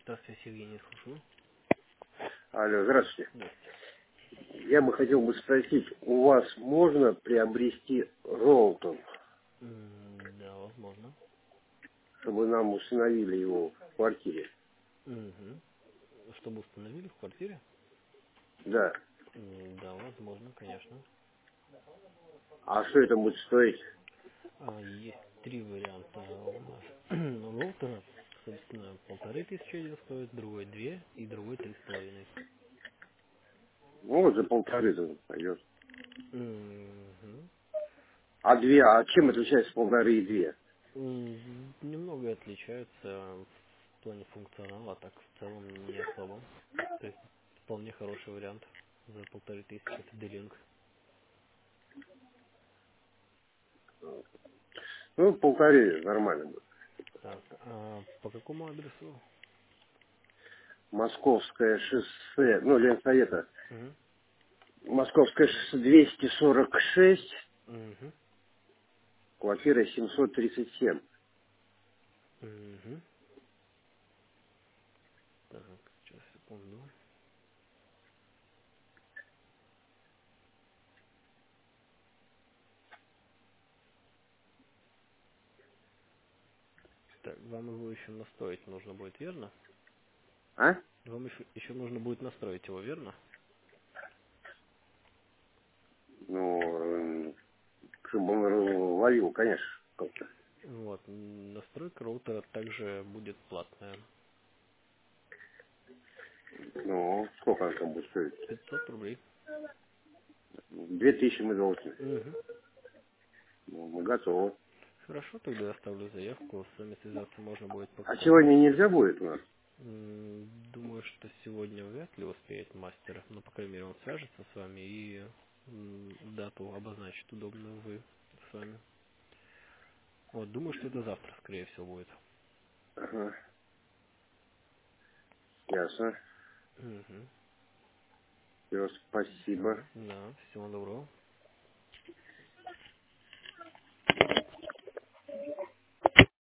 Здравствуйте, Евгений, слушаю. Алло, здравствуйте. Здравствуйте. Я бы хотел бы спросить, у вас можно приобрести роутер, Да, возможно. чтобы нам установили его в квартире? Угу. Чтобы установили в квартире? Да. Да, возможно, конечно. А что это будет стоить? Есть три варианта у нас роутера. Собственно, 1500 один стоит, другой 2 и другой 3,5. Ну, вот за полторы пойдет. Угу. А две, а чем отличается полторы и две? Немного отличаются в плане функционала, а так в целом не особо. То есть вполне хороший вариант за 1500, это D-Link. Ну, полторы нормально будет. Так, а по какому адресу? Московское шоссе, ну, Ленсовета, Угу. Московское шоссе 246, Угу. квартира 737. Угу. Так, сейчас, секунду. Так, вам его еще настроить нужно будет, верно? А? Вам еще нужно будет настроить его, верно? Ну, чтобы он ловил, конечно, как-то. Вот, настройка роутера также будет платная. Ну, сколько он там будет стоить? 500 рублей. 2000 мы должны. Угу. Ну, мы готовы. Хорошо, тогда я оставлю заявку, с вами связаться можно будет по А какому... сегодня нельзя будет у нас? Думаю, что сегодня вряд ли успеет мастер, но, по крайней мере, он свяжется с вами и дату обозначит удобную вы с вами. Вот, думаю, что это завтра, скорее всего, будет. Ага, ясно. Угу. Все, спасибо. Все, да, всего доброго.